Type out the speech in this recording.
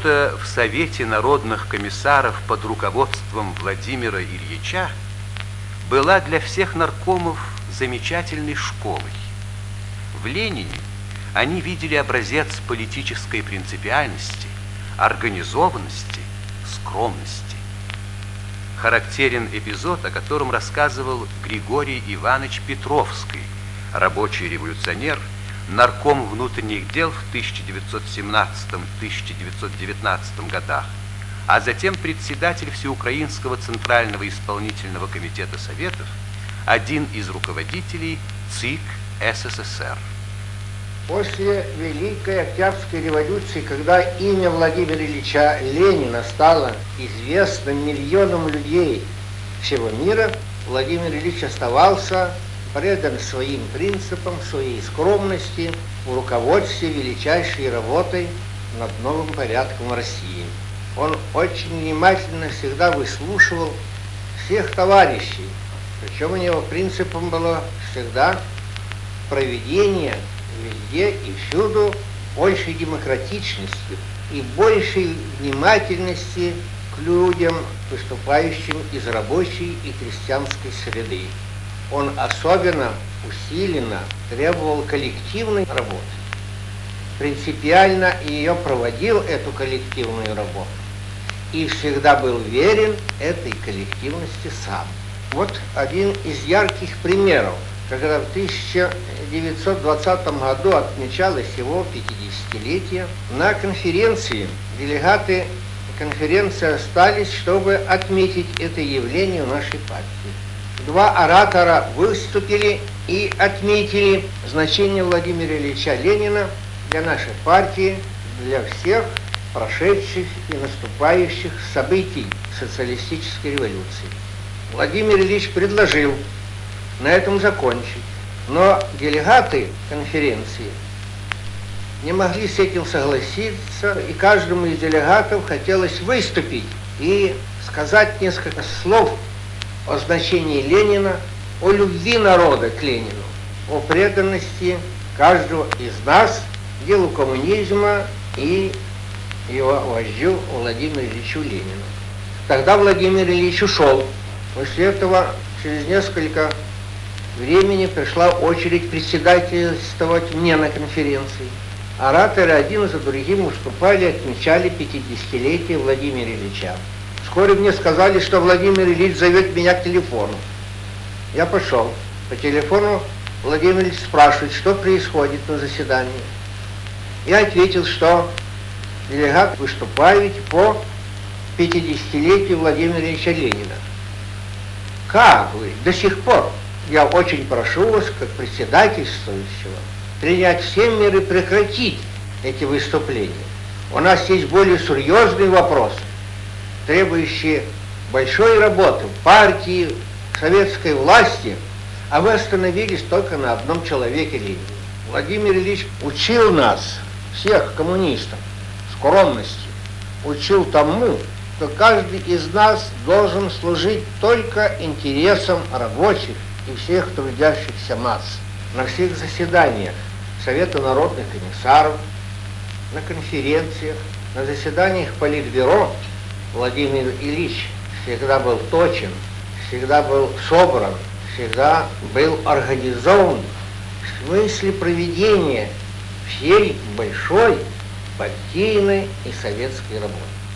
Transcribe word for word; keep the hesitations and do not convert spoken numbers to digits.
Работа в Совете народных комиссаров под руководством Владимира Ильича была для всех наркомов замечательной школой. В Ленине они видели образец политической принципиальности, организованности, скромности. Характерен эпизод, о котором рассказывал Григорий Иванович Петровский, рабочий революционер, нарком внутренних дел в тысяча девятьсот семнадцатом — тысяча девятьсот девятнадцатом годах, а затем председатель Всеукраинского Центрального исполнительного комитета Советов, один из руководителей ЦИК СССР. После Великой Октябрьской революции, когда имя Владимира Ильича Ленина стало известным миллионам людей всего мира, Владимир Ильич оставался предан своим принципам, своей скромности в руководстве величайшей работой над новым порядком в России. Он очень внимательно всегда выслушивал всех товарищей, причем у него принципом было всегда проведение везде и всюду большей демократичности и большей внимательности к людям, выступающим из рабочей и крестьянской среды. Он особенно усиленно требовал коллективной работы, принципиально ее проводил, эту коллективную работу, и всегда был верен этой коллективности сам. Вот один из ярких примеров, когда в тысяча девятьсот двадцатом году отмечалось его пятидесятилетие, на конференции делегаты конференции остались, чтобы отметить это явление в нашей партии. Два оратора выступили и отметили значение Владимира Ильича Ленина для нашей партии, для всех прошедших и наступающих событий социалистической революции. Владимир Ильич предложил на этом закончить, но делегаты конференции не могли с этим согласиться, и каждому из делегатов хотелось выступить и сказать несколько слов о значении Ленина, о любви народа к Ленину, о преданности каждого из нас делу коммунизма и его вождю Владимиру Ильичу Ленину. Тогда Владимир Ильич ушел. После этого через несколько времени пришла очередь председательствовать мне на конференции. Ораторы один за другим выступали, отмечали пятидесятилетие Владимира Ильича. Вскоре мне сказали, что Владимир Ильич зовет меня к телефону. Я пошел. По телефону Владимир Ильич спрашивает, что происходит на заседании. Я ответил, что делегат выступает по пятидесятилетию Владимира Ильича Ленина. Как вы? До сих пор. Я очень прошу вас, как председательствующего, принять все меры прекратить эти выступления. У нас есть более серьезные вопросы, требующие большой работы в партии, советской власти, а вы остановились только на одном человеке Ленине. Владимир Ильич учил нас, всех коммунистов, скромности, учил тому, что каждый из нас должен служить только интересам рабочих и всех трудящихся масс. На всех заседаниях Совета народных комиссаров, на конференциях, на заседаниях Политбюро Владимир Ильич всегда был точен, всегда был собран, всегда был организован в смысле проведения всей большой партийной и советской работы.